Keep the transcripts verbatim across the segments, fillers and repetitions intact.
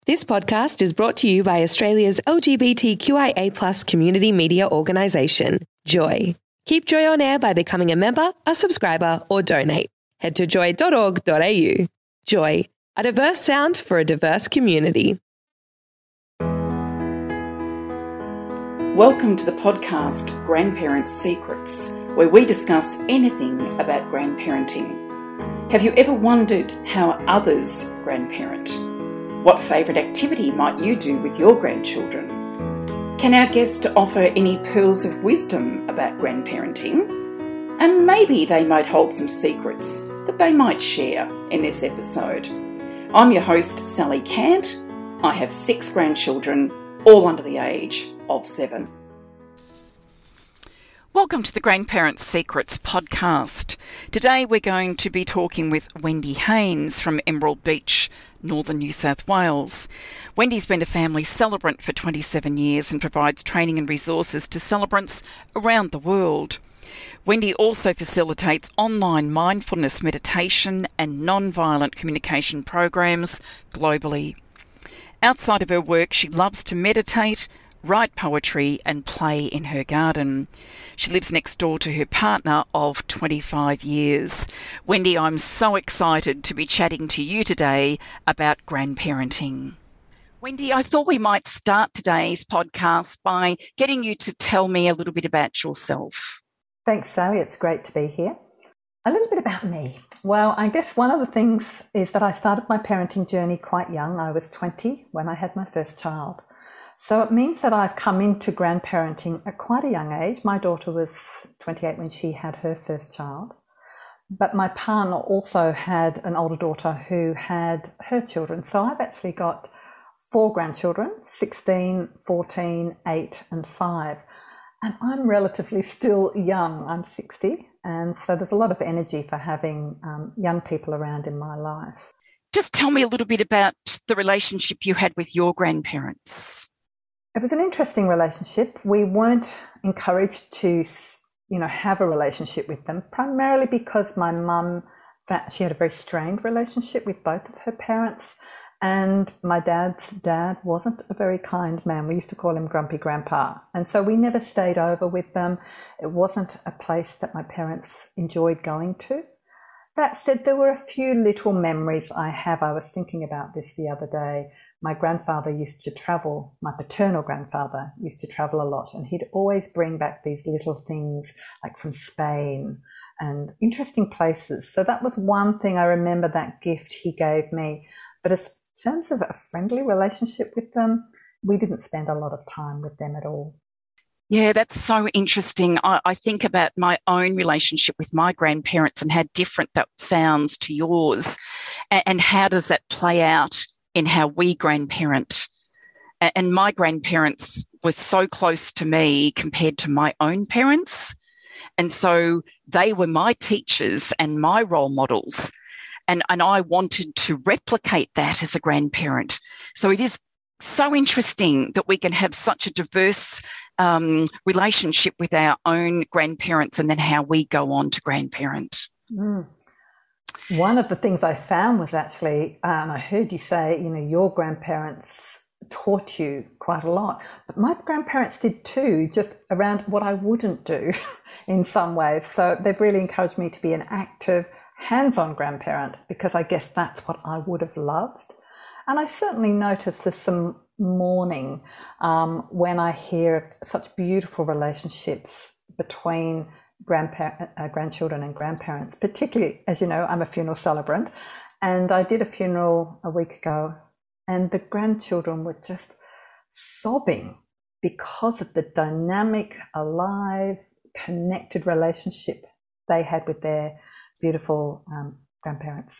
This podcast is brought to you by Australia's L G B T Q I A plus community media organisation, Joy. Keep Joy on air by becoming a member, a subscriber, or donate. Head to joy dot org dot a u. Joy, a diverse sound for a diverse community. Welcome to the podcast Grandparent Secrets, where we discuss anything about grandparenting. Have you ever wondered how others grandparent? What favourite activity might you do with your grandchildren? Can our guest offer any pearls of wisdom about grandparenting? And maybe they might hold some secrets that they might share in this episode. I'm your host, Sally Cant. I have six grandchildren, all under the age of seven. Welcome to the Grandparent Secrets podcast. Today we're going to be talking with Wendy Haynes from Emerald Beach, Northern New South Wales. Wendy's been a family celebrant for twenty-seven years and provides training and resources to celebrants around the world. Wendy also facilitates online mindfulness meditation and non-violent communication programs globally. Outside of her work, she loves to meditate, write poetry and play in her garden. She lives next door to her partner of twenty-five years. Wendy, I'm so excited to be chatting to you today about grandparenting. Wendy, I thought we might start today's podcast by getting you to tell me a little bit about yourself. Thanks, Sally. It's great to be here. A little bit about me. Well, I guess one of the things is that I started my parenting journey quite young. I was twenty when I had my first child. So it means that I've come into grandparenting at quite a young age. My daughter was twenty-eight when she had her first child. But my partner also had an older daughter who had her children. So I've actually got four grandchildren, sixteen, fourteen, eight and five. And I'm relatively still young. I'm sixty. And so there's a lot of energy for having um, young people around in my life. Just tell me a little bit about the relationship you had with your grandparents. It was an interesting relationship. We weren't encouraged to, you know, have a relationship with them, primarily because my mum, that she had a very strained relationship with both of her parents, and my dad's dad wasn't a very kind man. We used to call him Grumpy Grandpa, and so we never stayed over with them. It wasn't a place that my parents enjoyed going to. That said, there were a few little memories I have. I was thinking about this the other day. My grandfather used to travel, my paternal grandfather used to travel a lot, and he'd always bring back these little things like from Spain and interesting places. So that was one thing I remember, that gift he gave me. But as in terms of a friendly relationship with them, we didn't spend a lot of time with them at all. Yeah, that's so interesting. I, I think about my own relationship with my grandparents and how different that sounds to yours. And, and how does that play out in how we grandparent? And, and my grandparents were so close to me compared to my own parents. And so they were my teachers and my role models. And, and I wanted to replicate that as a grandparent. So it is so interesting that we can have such a diverse um, relationship with our own grandparents and then how we go on to grandparent. Mm. One of the things I found was actually, and I heard you say, you know, your grandparents taught you quite a lot, but my grandparents did too, just around what I wouldn't do in some ways. So they've really encouraged me to be an active, hands-on grandparent, because I guess that's what I would have loved. And I certainly notice there's some mourning um, when I hear of such beautiful relationships between grandpa- uh, grandchildren and grandparents, particularly, as you know, I'm a funeral celebrant, and I did a funeral a week ago, and the grandchildren were just sobbing because of the dynamic, alive, connected relationship they had with their beautiful um, grandparents.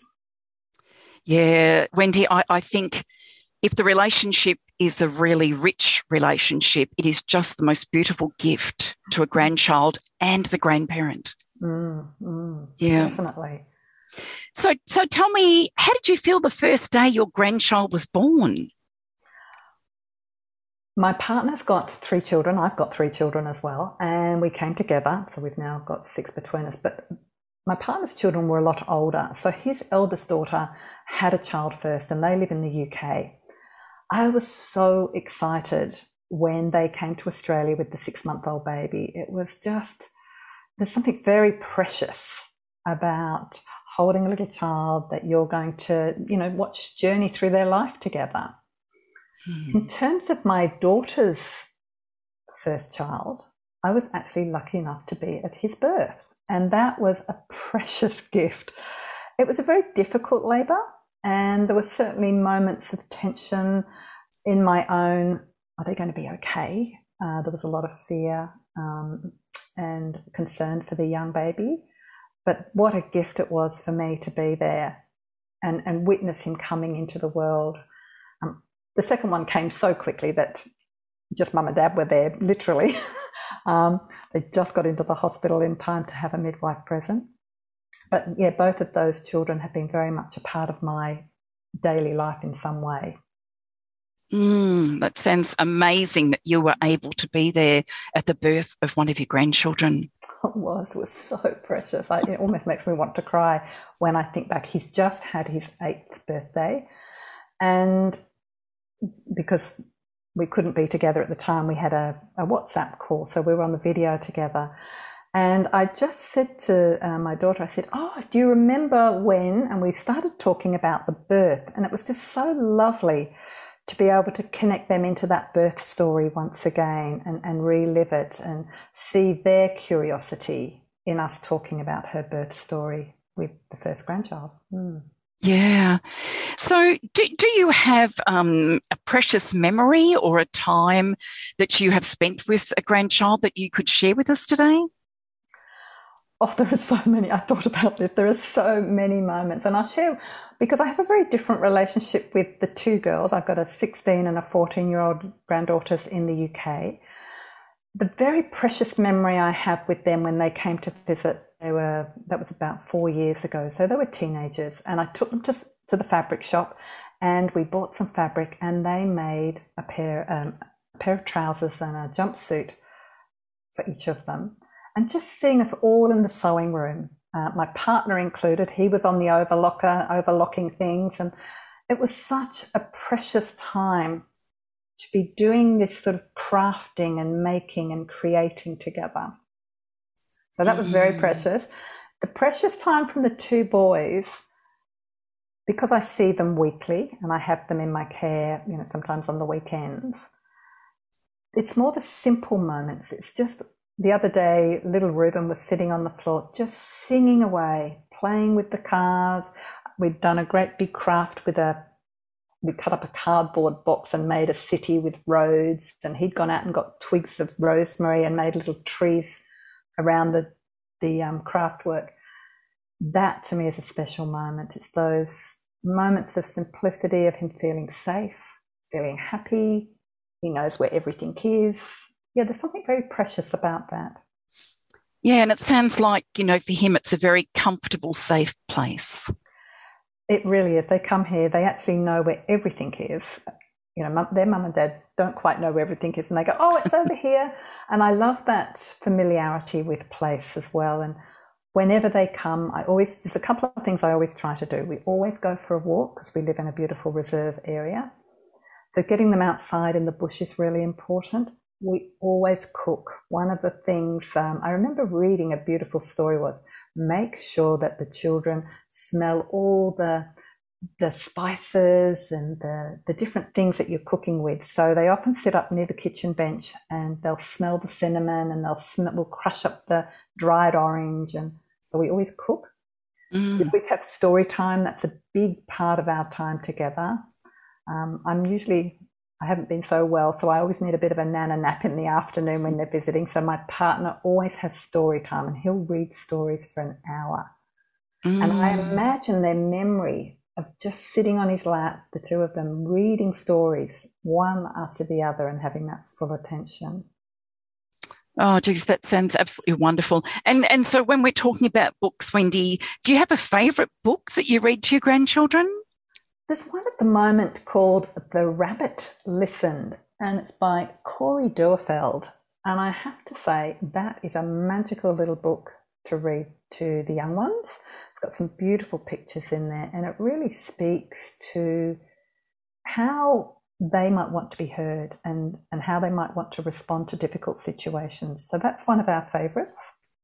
Yeah, Wendy, I, I think if the relationship is a really rich relationship, it is just the most beautiful gift to a grandchild and the grandparent. Mm, mm, yeah, definitely. So, so tell me, how did you feel the first day your grandchild was born? My partner's got three children. I've got three children as well, and we came together. So we've now got six between us. But my partner's children were a lot older. So his eldest daughter had a child first, and they live in the U K. I was so excited when they came to Australia with the six-month-old baby. It was just, there's something very precious about holding a little child that you're going to, you know, watch journey through their life together. Mm. In terms of my daughter's first child, I was actually lucky enough to be at his birth, and that was a precious gift. It was a very difficult labour, and there were certainly moments of tension in my own, are they going to be okay? Uh, there was a lot of fear um, and concern for the young baby. But what a gift it was for me to be there and, and witness him coming into the world. Um, the second one came so quickly that just mum and dad were there, literally. um, they just got into the hospital in time to have a midwife present. But yeah, both of those children have been very much a part of my daily life in some way. Mm, that sounds amazing that you were able to be there at the birth of one of your grandchildren. It was, it was so precious. I, it almost makes me want to cry when I think back. He's just had his eighth birthday, and because we couldn't be together at the time, we had a, a WhatsApp call, so we were on the video together. And I just said to uh, my daughter, I said, oh, do you remember when? And we started talking about the birth, and it was just so lovely to be able to connect them into that birth story once again and, and relive it and see their curiosity in us talking about her birth story with the first grandchild. Mm. Yeah. So do, do you have um, a precious memory or a time that you have spent with a grandchild that you could share with us today? Oh, there are so many. I thought about this. There are so many moments. And I'll share, because I have a very different relationship with the two girls. I've got a sixteen and a fourteen-year-old granddaughters in the U K. The very precious memory I have with them when they came to visit, they were, that was about four years ago. So they were teenagers, and I took them to, to the fabric shop, and we bought some fabric, and they made a pair, um, a pair of trousers and a jumpsuit for each of them. And just seeing us all in the sewing room, uh, my partner included, he was on the overlocker, overlocking things. And it was such a precious time to be doing this sort of crafting and making and creating together. So that was very precious. The precious time from the two boys, because I see them weekly and I have them in my care, you know, sometimes on the weekends, it's more the simple moments. It's just, the other day, little Reuben was sitting on the floor, just singing away, playing with the cars. We'd done a great big craft with a, we cut up a cardboard box and made a city with roads, and he'd gone out and got twigs of rosemary and made little trees around the, the um, craft work. That to me is a special moment. It's those moments of simplicity, of him feeling safe, feeling happy. He knows where everything is. Yeah, there's something very precious about that. Yeah, and it sounds like, you know, for him, it's a very comfortable, safe place. It really is. They come here, they actually know where everything is. You know, their mum and dad don't quite know where everything is, and they go, oh, it's over here. And I love that familiarity with place as well. And whenever they come, I always, there's a couple of things I always try to do. We always go for a walk because we live in a beautiful reserve area. So getting them outside in the bush is really important. We always cook. One of the things, um, I remember reading a beautiful story was, make sure that the children smell all the the spices and the, the different things that you're cooking with. So they often sit up near the kitchen bench and they'll smell the cinnamon, and they'll smell, we'll crush up the dried orange. And so we always cook. Mm. We always have story time. That's a big part of our time together. Um, I'm usually... I haven't been so well, so I always need a bit of a nana nap in the afternoon when they're visiting. So my partner always has story time, and he'll read stories for an hour. Mm. And I imagine their memory of just sitting on his lap, the two of them reading stories, one after the other, and having that full attention. Oh, geez, that sounds absolutely wonderful. And and so when we're talking about books, Wendy, do you have a favourite book that you read to your grandchildren? There's one at the moment called The Rabbit Listened, and it's by Corey Duerfeld. And I have to say, that is a magical little book to read to the young ones. It's got some beautiful pictures in there, and it really speaks to how they might want to be heard and, and how they might want to respond to difficult situations. So that's one of our favourites.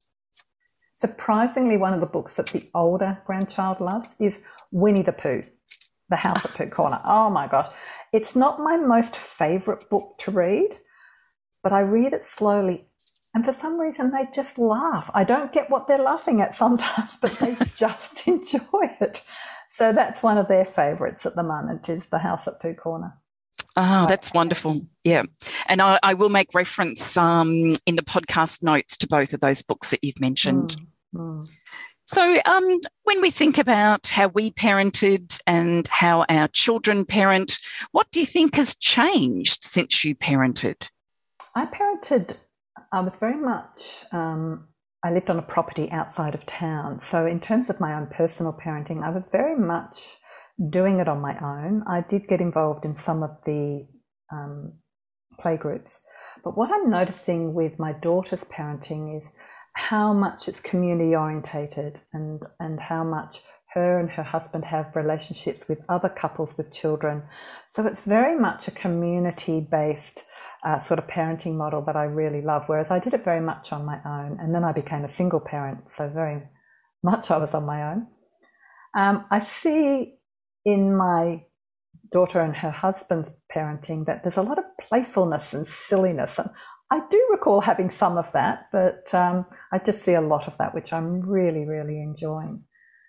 Surprisingly, one of the books that the older grandchild loves is Winnie the Pooh, The House at Pooh Corner. Oh my gosh. It's not my most favourite book to read, but I read it slowly and for some reason they just laugh. I don't get what they're laughing at sometimes, but they just enjoy it. So that's one of their favourites at the moment, is The House at Pooh Corner. Oh, that's wonderful. Yeah. And I, I will make reference um, in the podcast notes to both of those books that you've mentioned. Mm, mm. So um, when we think about how we parented and how our children parent, what do you think has changed since you parented? I parented, I was very much, um, I lived on a property outside of town. So in terms of my own personal parenting, I was very much doing it on my own. I did get involved in some of the um, playgroups. But what I'm noticing with my daughter's parenting is how much it's community orientated and, and how much her and her husband have relationships with other couples with children. So it's very much a community-based uh, sort of parenting model that I really love, whereas I did it very much on my own. And then I became a single parent, so very much I was on my own. Um, I see in my daughter and her husband's parenting that there's a lot of playfulness and silliness. And I do recall having some of that, but um, I just see a lot of that, which I'm really, really enjoying.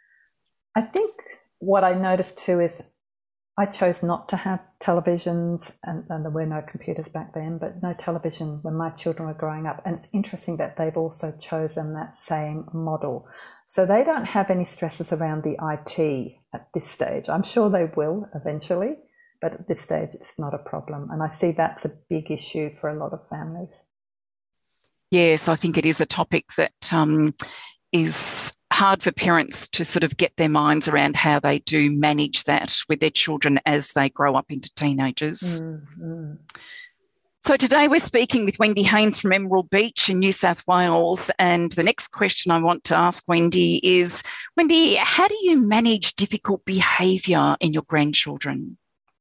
I think what I noticed too is I chose not to have televisions, and, and there were no computers back then, but no television when my children were growing up. And it's interesting that they've also chosen that same model. So they don't have any stresses around the I T at this stage. I'm sure they will eventually, but at this stage it's not a problem. And I see that's a big issue for a lot of families. Yes, I think it is a topic that um, is hard for parents to sort of get their minds around how they do manage that with their children as they grow up into teenagers. Mm-hmm. So today we're speaking with Wendy Haynes from Emerald Beach in New South Wales. And the next question I want to ask Wendy is, Wendy, how do you manage difficult behaviour in your grandchildren?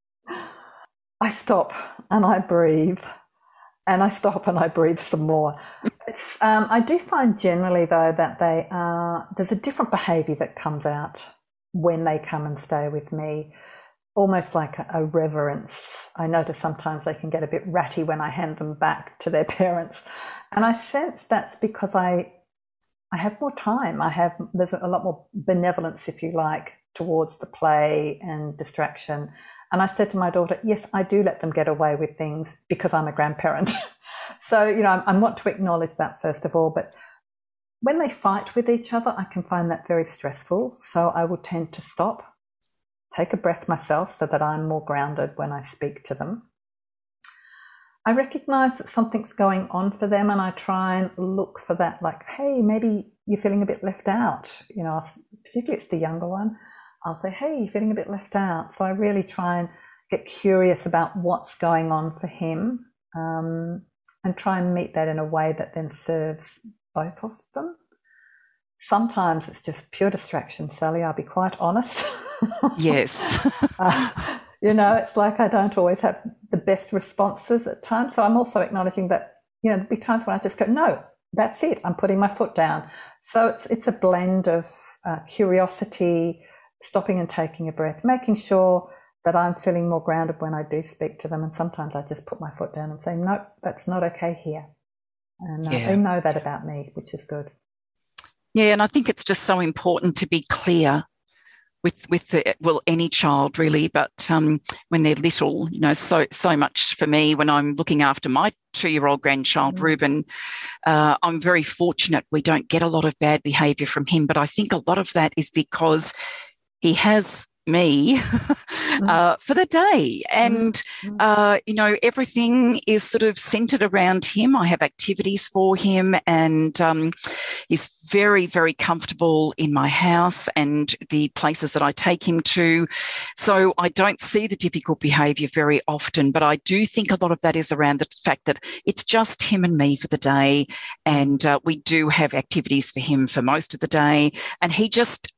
I stop and I breathe. And I stop and I breathe some more. It's, um, I do find generally, though, that they are, there's a different behaviour that comes out when they come and stay with me, almost like a, a reverence. I notice sometimes they can get a bit ratty when I hand them back to their parents. And I sense that's because I, I have more time. I have, there's a lot more benevolence, if you like, towards the play and distraction. And I said to my daughter, yes, I do let them get away with things because I'm a grandparent. So, you know, I, I want to acknowledge that first of all. But when they fight with each other, I can find that very stressful. So I will tend to stop, take a breath myself so that I'm more grounded when I speak to them. I recognise that something's going on for them and I try and look for that, like, hey, maybe you're feeling a bit left out. You know, particularly it's the younger one. I'll say, hey, you're feeling a bit left out. So I really try and get curious about what's going on for him um, and try and meet that in a way that then serves both of them. Sometimes it's just pure distraction, Sally, I'll be quite honest. Yes. uh, you know, it's like I don't always have the best responses at times. So I'm also acknowledging that, you know, there'll be times when I just go, no, that's it. I'm putting my foot down. So it's, it's a blend of uh, curiosity, stopping and taking a breath, making sure that I'm feeling more grounded when I do speak to them. And sometimes I just put my foot down and say, no, that's not okay here. And uh, yeah. they know that about me, which is good. Yeah, and I think it's just so important to be clear with, with the, well, any child really, but um, when they're little, you know, so so much for me when I'm looking after my two-year-old grandchild, mm-hmm. Reuben, uh, I'm very fortunate we don't get a lot of bad behaviour from him, but I think a lot of that is because he has me uh, for the day. And, uh, you know, everything is sort of centred around him. I have activities for him and um, he's very, very comfortable in my house and the places that I take him to. So I don't see the difficult behaviour very often, but I do think a lot of that is around the fact that it's just him and me for the day. And uh, we do have activities for him for most of the day. And he just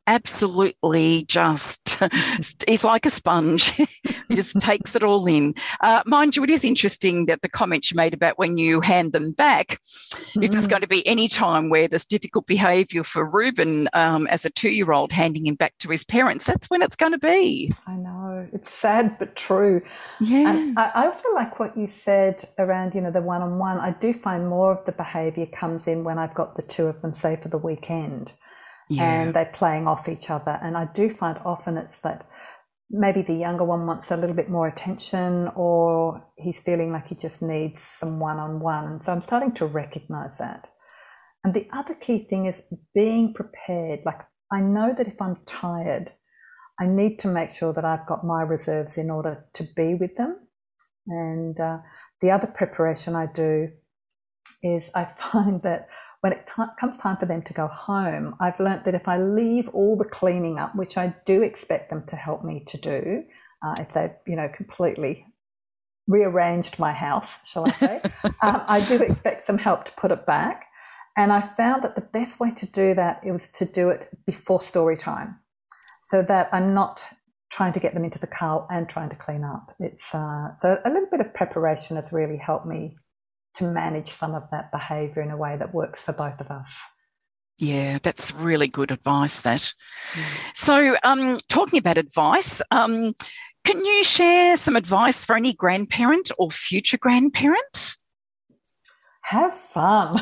absolutely just, he's like a sponge. He just takes it all in. Uh, mind you, it is interesting that the comment you made about when you hand them back, mm. if there's going to be any time where there's difficult behaviour for Ruben um, as a two-year-old handing him back to his parents, that's when it's going to be. I know. It's sad but true. Yeah. And I, I also like what you said around, you know, the one-on-one. I do find more of the behaviour comes in when I've got the two of them, say, for the weekend. Yeah. And they're playing off each other. And I do find often it's that maybe the younger one wants a little bit more attention, or he's feeling like he just needs some one-on-one. And so I'm starting to recognise that. And the other key thing is being prepared. Like, I know that if I'm tired, I need to make sure that I've got my reserves in order to be with them. And uh, the other preparation I do is I find that when it t- comes time for them to go home, I've learnt that if I leave all the cleaning up, which I do expect them to help me to do, uh, if they've, you know, completely rearranged my house, shall I say, um, I do expect some help to put it back. And I found that the best way to do that is to do it before story time, so that I'm not trying to get them into the car and trying to clean up. It's uh, so a little bit of preparation has really helped me to manage some of that behaviour in a way that works for both of us. Yeah, that's really good advice, that. Mm. So um, talking about advice, um, can you share some advice for any grandparent or future grandparent? Have fun.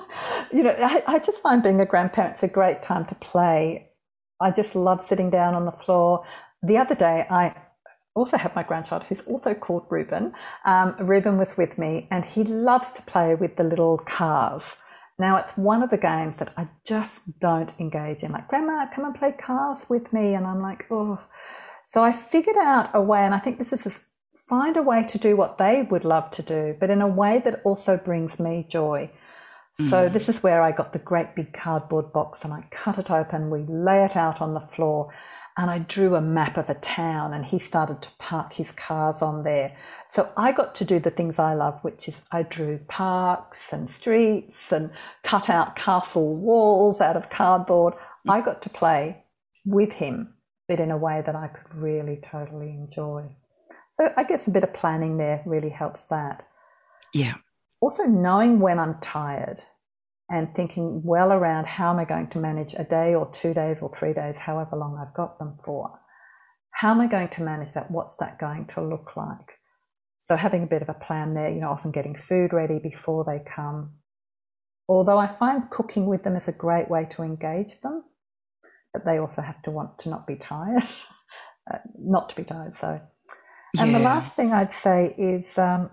You know, I, I just find being a grandparent's a great time to play. I just love sitting down on the floor. The other day, I also have my grandchild who's also called Ruben. Um, Ruben was with me and he loves to play with the little cars. Now, it's one of the games that I just don't engage in. Like, Grandma, come and play cars with me. And I'm like, oh. So I figured out a way, and I think this is a, find a way to do what they would love to do, but in a way that also brings me joy. Mm. So this is where I got the great big cardboard box and I cut it open. We lay it out on the floor. And I drew a map of a town and he started to park his cars on there. So I got to do the things I love, which is I drew parks and streets and cut out castle walls out of cardboard. I got to play with him, but in a way that I could really totally enjoy. So I guess a bit of planning there really helps that. Yeah. Also knowing when I'm tired and thinking well around how am I going to manage a day or two days or three days, however long I've got them for. How am I going to manage that? What's that going to look like? So having a bit of a plan there, you know, often getting food ready before they come. Although I find cooking with them is a great way to engage them, but they also have to want to not be tired, uh, not to be tired, so. And yeah. The last thing I'd say is um,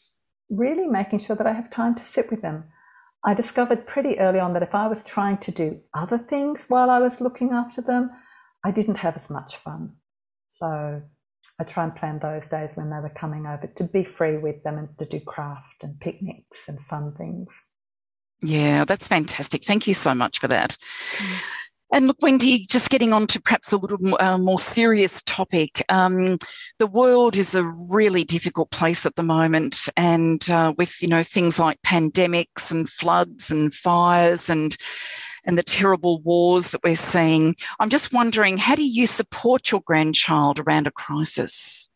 really making sure that I have time to sit with them. I discovered pretty early on that if I was trying to do other things while I was looking after them, I didn't have as much fun. So I try and plan those days when they were coming over to be free with them and to do craft and picnics and fun things. Yeah, that's fantastic. Thank you so much for that. Mm. And look, Wendy, just getting on to perhaps a little more, uh, more serious topic. Um, the world is a really difficult place at the moment, and uh, with, you know, things like pandemics and floods and fires and and the terrible wars that we're seeing. I'm just wondering, how do you support your grandchild around a crisis?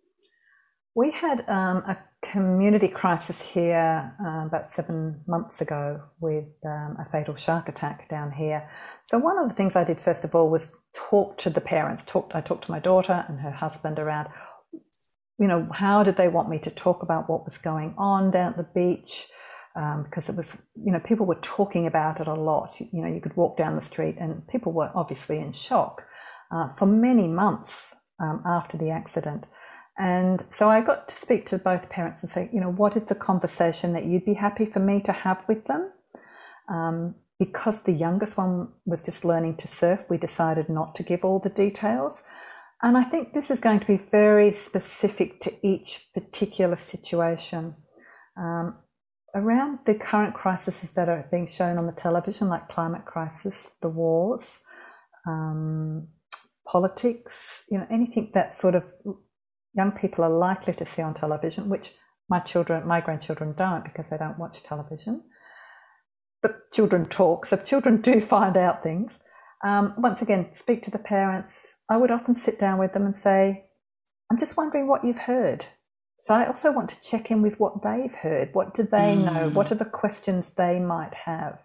We had um, a community crisis here uh, about seven months ago with um, a fatal shark attack down here. So one of the things I did first of all was talk to the parents. Talk, I talked to my daughter and her husband around, you know, how did they want me to talk about what was going on down at the beach? Um, because it was, you know, people were talking about it a lot. You know, you could walk down the street and people were obviously in shock uh, for many months um, after the accident. And so I got to speak to both parents and say, you know, what is the conversation that you'd be happy for me to have with them? Um, because the youngest one was just learning to surf, we decided not to give all the details. And I think this is going to be very specific to each particular situation. Um, around the current crises that are being shown on the television, like climate crisis, the wars, um, politics, you know, anything that sort of young people are likely to see on television, which my children, my grandchildren don't because they don't watch television. But children talk, so children do find out things. Um, once again, speak to the parents. I would often sit down with them and say, I'm just wondering what you've heard. So I also want to check in with what they've heard. What do they mm. know? What are the questions they might have?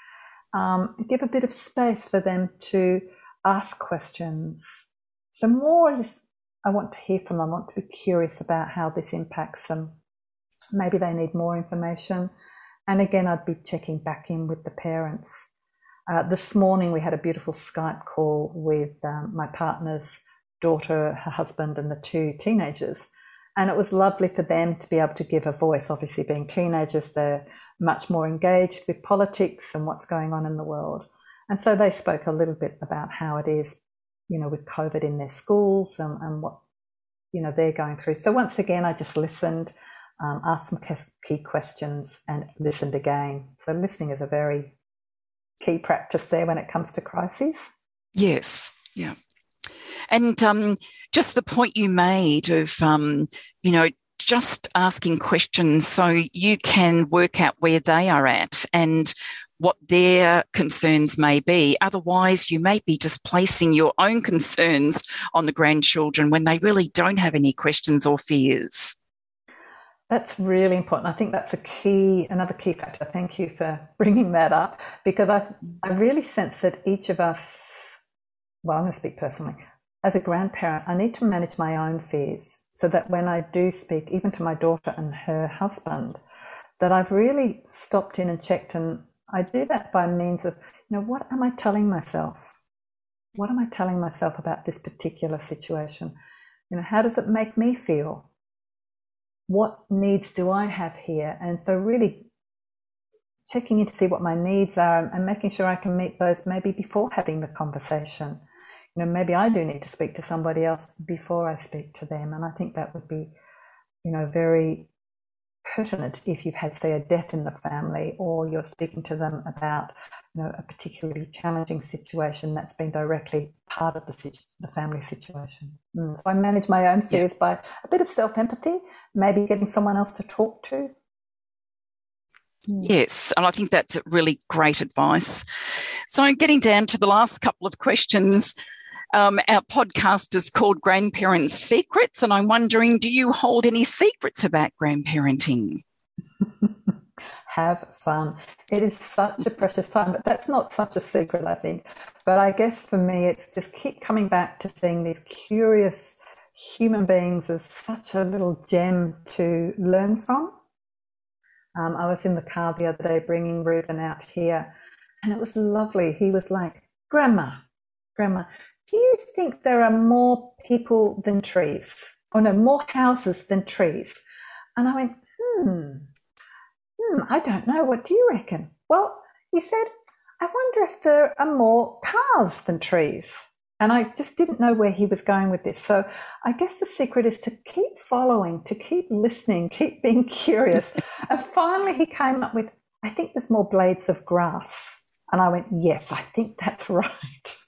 Um, give a bit of space for them to ask questions. So more is, I want to hear from them. I want to be curious about how this impacts them. Maybe they need more information. And again, I'd be checking back in with the parents. Uh, this morning we had a beautiful Skype call with um, my partner's daughter, her husband, and the two teenagers. And it was lovely for them to be able to give a voice. Obviously, being teenagers, they're much more engaged with politics and what's going on in the world. And so they spoke a little bit about how it is, you know, with COVID in their schools and, and what, you know, they're going through. So once again, I just listened, um, asked some key questions and listened again. So listening is a very key practice there when it comes to crises. Yes, yeah. And um, just the point you made of, um, you know, just asking questions so you can work out where they are at and what their concerns may be. Otherwise, you may be just placing your own concerns on the grandchildren when they really don't have any questions or fears. That's really important. I think that's a key, another key factor. Thank you for bringing that up, because I, I really sense that each of us, well, I'm going to speak personally, as a grandparent, I need to manage my own fears so that when I do speak, even to my daughter and her husband, that I've really stopped in and checked. And I do that by means of, you know, what am I telling myself? What am I telling myself about this particular situation? You know, how does it make me feel? What needs do I have here? And so really checking in to see what my needs are and making sure I can meet those maybe before having the conversation. You know, maybe I do need to speak to somebody else before I speak to them. And I think that would be, you know, very pertinent if you've had, say, a death in the family, or you're speaking to them about, you know, a particularly challenging situation that's been directly part of the, situ- the family situation. Mm. So I manage my own fears yeah. by a bit of self-empathy, maybe getting someone else to talk to. Mm. Yes, and I think that's really great advice. So getting down to the last couple of questions, Um, our podcast is called Grandparents' Secrets, and I'm wondering, do you hold any secrets about grandparenting? Have fun. It is such a precious time, but that's not such a secret, I think. But I guess for me, it's just keep coming back to seeing these curious human beings as such a little gem to learn from. Um, I was in the car the other day bringing Reuben out here, and it was lovely. He was like, Grandma, Grandma, do you think there are more people than trees? Or no, more houses than trees? And I went, hmm, hmm, I don't know. What do you reckon? Well, he said, I wonder if there are more cars than trees. And I just didn't know where he was going with this. So I guess the secret is to keep following, to keep listening, keep being curious. And finally he came up with, I think there's more blades of grass. And I went, yes, I think that's right.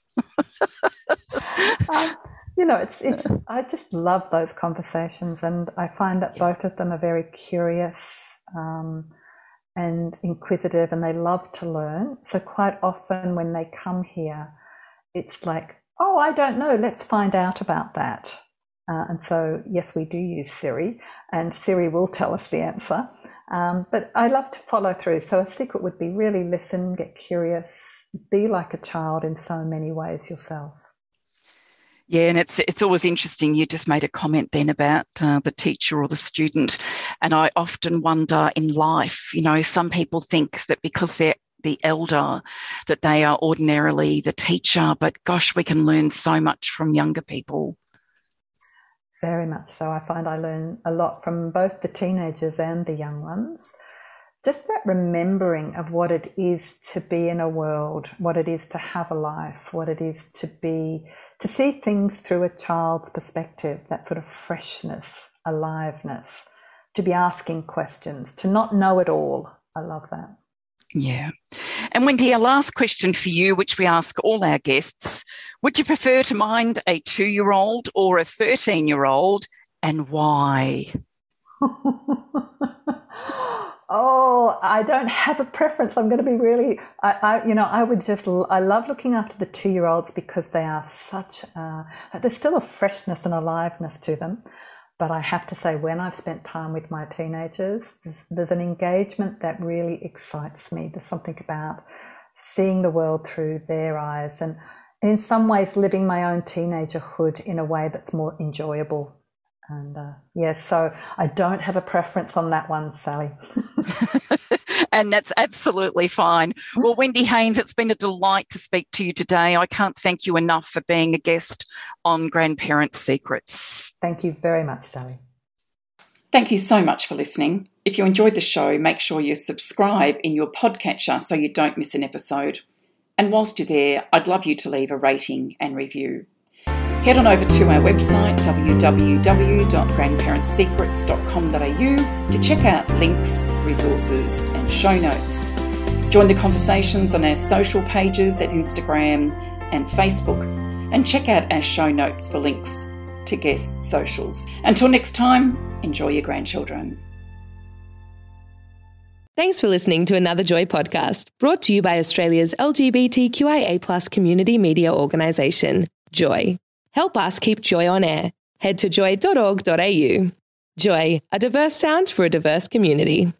um, you know, it's it's. I just love those conversations, and I find that both of them are very curious um, and inquisitive, and they love to learn. So quite often when they come here, it's like, oh, I don't know, let's find out about that. Uh, and so, yes, we do use Siri, and Siri will tell us the answer. Um, but I love to follow through. So a secret would be really listen, get curious, be like a child in so many ways yourself. Yeah, and it's it's always interesting. You just made a comment then about uh, the teacher or the student. And I often wonder in life, you know, some people think that because they're the elder, that they are ordinarily the teacher. But gosh, we can learn so much from younger people. Very much so. I find I learn a lot from both the teenagers and the young ones. Just that remembering of what it is to be in a world, what it is to have a life, what it is to be, to see things through a child's perspective, that sort of freshness, aliveness, to be asking questions, to not know it all. I love that. Yeah. And Wendy, our last question for you, which we ask all our guests, would you prefer to mind a two-year-old or a thirteen-year-old, and why? Oh, I don't have a preference. I'm going to be really, I, I you know, I would just, I love looking after the two-year-olds because they are such, uh, there's still a freshness and aliveness to them. But I have to say, when I've spent time with my teenagers, there's, there's an engagement that really excites me. There's something about seeing the world through their eyes and in some ways living my own teenagerhood in a way that's more enjoyable. And uh, yes, yeah, so I don't have a preference on that one, Sally. And that's absolutely fine. Well, Wendy Haynes, it's been a delight to speak to you today. I can't thank you enough for being a guest on Grandparent Secrets. Thank you very much, Sally. Thank you so much for listening. If you enjoyed the show, make sure you subscribe in your podcatcher so you don't miss an episode. And whilst you're there, I'd love you to leave a rating and review. Head on over to our website, w w w dot grandparent secrets dot com dot a u, to check out links, resources and show notes. Join the conversations on our social pages at Instagram and Facebook, and check out our show notes for links to guest socials. Until next time, enjoy your grandchildren. Thanks for listening to another Joy podcast, brought to you by Australia's L G B T Q I A plus community media organisation, Joy. Help us keep Joy on air. Head to joy dot org dot a u. Joy, a diverse sound for a diverse community.